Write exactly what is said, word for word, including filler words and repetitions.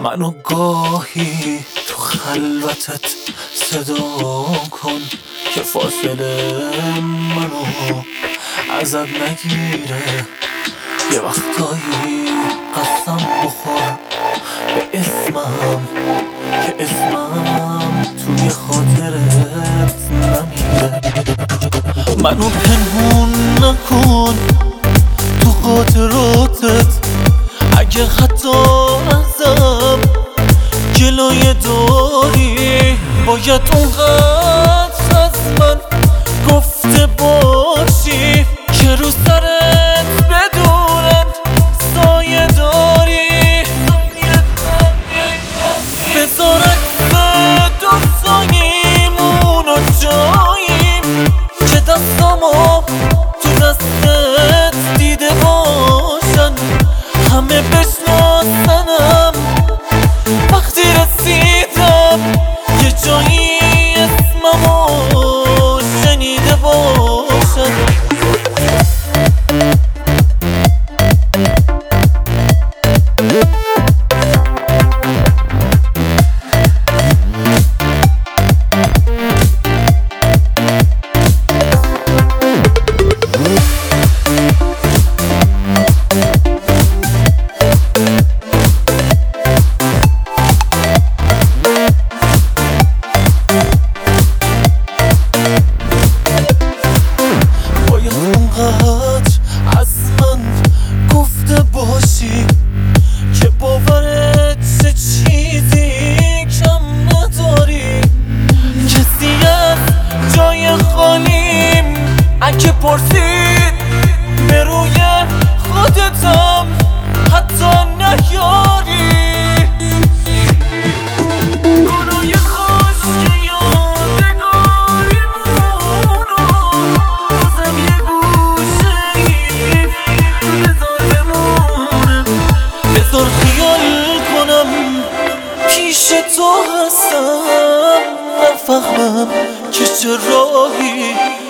منو گاهی تو خلوتت صدا کن که فاصله منو ازت نگیره. یه وقتایی قسم بخور به اسمم که اسمم توی خاطرت نمیره. منو پنهون نکن تو خاطراتت، اگه حتی ازم جلوی داری باید اونقدر از من گفته باشی که رو سرت بدونم سایه داری. بذار عکس دوستاییمونو جاییم که دستامو تو دستت دیده باشن، همه بشناسنم وقتی رسیدم یه جایی اسممو شنیده باشن. از من گفته باشی که باورت چه چیزی کم نداری. کسی از جای خالیم اگه پرسید به روی خودتم حتی نیاری. بذار خیال کنم پیش تو هستم، نفهمم که چه راهی